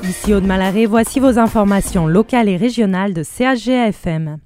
Ici Aude Malaret, voici vos informations locales et régionales de CHGA-FM.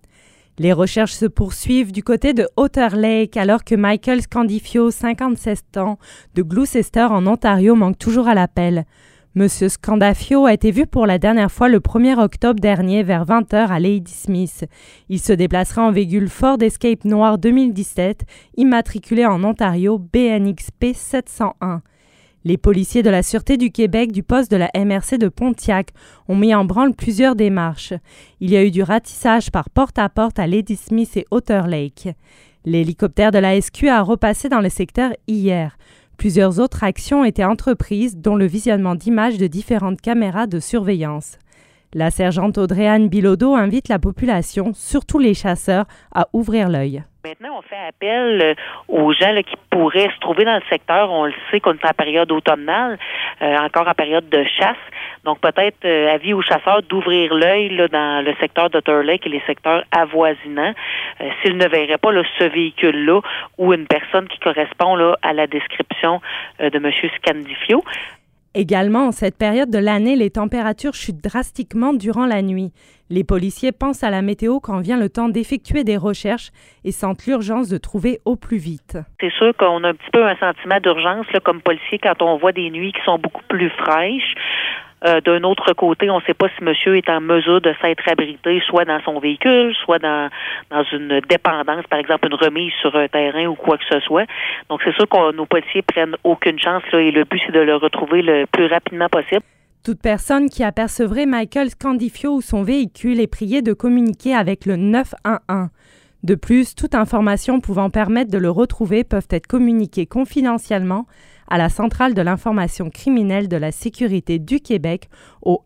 Les recherches se poursuivent du côté de Otter Lake alors que Michael Scandifio, 57 ans, de Gloucester en Ontario, manque toujours à l'appel. Monsieur Scandafio a été vu pour la dernière fois le 1er octobre dernier vers 20h à Ladysmith. Il se déplacera en véhicule Ford Escape noir 2017, immatriculé en Ontario BNXP 701. Les policiers de la Sûreté du Québec du poste de la MRC de Pontiac ont mis en branle plusieurs démarches. Il y a eu du ratissage par porte-à-porte à Ladysmith et Otter Lake. L'hélicoptère de la SQ a repassé dans le secteur hier. Plusieurs autres actions ont été entreprises, dont le visionnement d'images de différentes caméras de surveillance. La sergente Audrey-Anne Bilodeau invite la population, surtout les chasseurs, à ouvrir l'œil. Maintenant, on fait appel aux gens là, qui pourraient se trouver dans le secteur. On le sait qu'on est en période automnale, encore en période de chasse. Donc, peut-être avis aux chasseurs d'ouvrir l'œil là, dans le secteur d'Otter Lake et les secteurs avoisinants. S'ils ne verraient pas là, ce véhicule-là ou une personne qui correspond là, à la description de M. Scandifio. Également, en cette période de l'année, les températures chutent drastiquement durant la nuit. Les policiers pensent à la météo quand vient le temps d'effectuer des recherches et sentent l'urgence de trouver au plus vite. C'est sûr qu'on a un petit peu un sentiment d'urgence là, comme policier quand on voit des nuits qui sont beaucoup plus fraîches. D'un autre côté, on ne sait pas si monsieur est en mesure de s'être abrité, soit dans son véhicule, soit dans une dépendance, par exemple une remise sur un terrain ou quoi que ce soit. Donc, c'est sûr que nos policiers prennent aucune chance là, et le but, c'est de le retrouver le plus rapidement possible. Toute personne qui apercevrait Michael Scandifio ou son véhicule est priée de communiquer avec le 911. De plus, toute information pouvant permettre de le retrouver peuvent être communiquées confidentiellement à la Centrale de l'information criminelle de la Sécurité du Québec au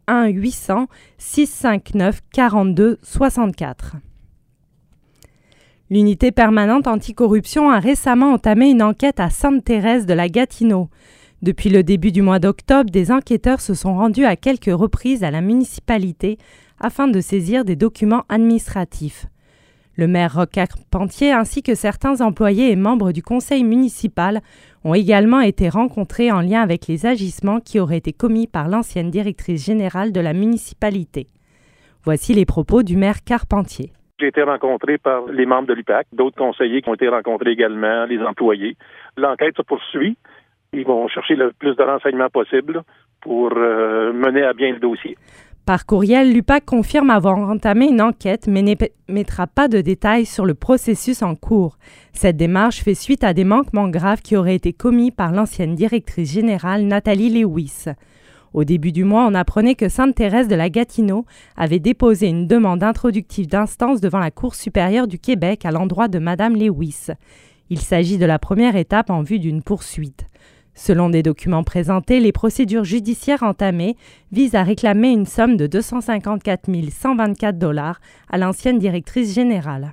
1-800-659-42-64. L'unité permanente anticorruption a récemment entamé une enquête à Sainte-Thérèse de la Gatineau. Depuis le début du mois d'octobre, des enquêteurs se sont rendus à quelques reprises à la municipalité afin de saisir des documents administratifs. Le maire Roch Carpentier ainsi que certains employés et membres du conseil municipal ont également été rencontrés en lien avec les agissements qui auraient été commis par l'ancienne directrice générale de la municipalité. Voici les propos du maire Carpentier. J'ai été rencontré par les membres de l'UPAC, d'autres conseillers qui ont été rencontrés également, les employés. L'enquête se poursuit. Ils vont chercher le plus de renseignements possible pour mener à bien le dossier. Par courriel, l'UPAC confirme avoir entamé une enquête, mais n'émettra pas de détails sur le processus en cours. Cette démarche fait suite à des manquements graves qui auraient été commis par l'ancienne directrice générale Nathalie Lewis. Au début du mois, on apprenait que Sainte-Thérèse de la Gatineau avait déposé une demande introductive d'instance devant la Cour supérieure du Québec à l'endroit de Mme Lewis. Il s'agit de la première étape en vue d'une poursuite. Selon des documents présentés, les procédures judiciaires entamées visent à réclamer une somme de 254 124 $ à l'ancienne directrice générale.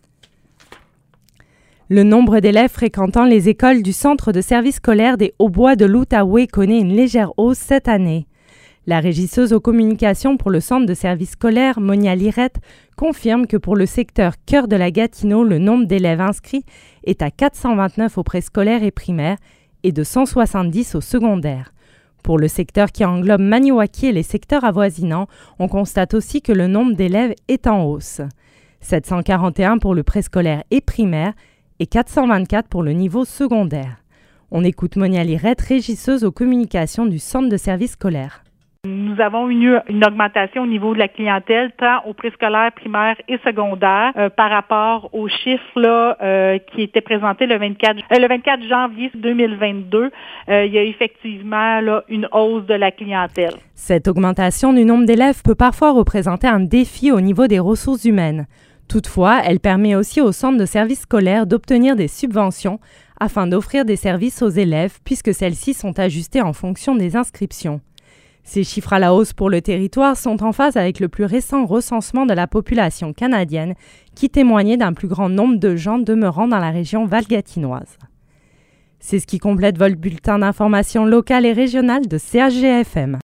Le nombre d'élèves fréquentant les écoles du Centre de service scolaire des Hauts-Bois de l'Outaouais connaît une légère hausse cette année. La régisseuse aux communications pour le Centre de service scolaire, Monia Lirette, confirme que pour le secteur cœur de la Gatineau, le nombre d'élèves inscrits est à 429 au préscolaire et primaire et de 170 au secondaire. Pour le secteur qui englobe Maniwaki et les secteurs avoisinants, on constate aussi que le nombre d'élèves est en hausse. 741 pour le préscolaire et primaire et 424 pour le niveau secondaire. On écoute Monia Lirette, régisseuse aux communications du Centre de service scolaire. Nous avons eu une augmentation au niveau de la clientèle, tant au préscolaire, primaire et secondaire, par rapport aux chiffres là, qui étaient présentés le 24 janvier 2022. Il y a effectivement là, une hausse de la clientèle. Cette augmentation du nombre d'élèves peut parfois représenter un défi au niveau des ressources humaines. Toutefois, elle permet aussi au centre de service scolaire d'obtenir des subventions afin d'offrir des services aux élèves puisque celles-ci sont ajustées en fonction des inscriptions. Ces chiffres à la hausse pour le territoire sont en phase avec le plus récent recensement de la population canadienne qui témoignait d'un plus grand nombre de gens demeurant dans la région valgatinoise. C'est ce qui complète votre bulletin d'information locale et régionale de CHGA-FM.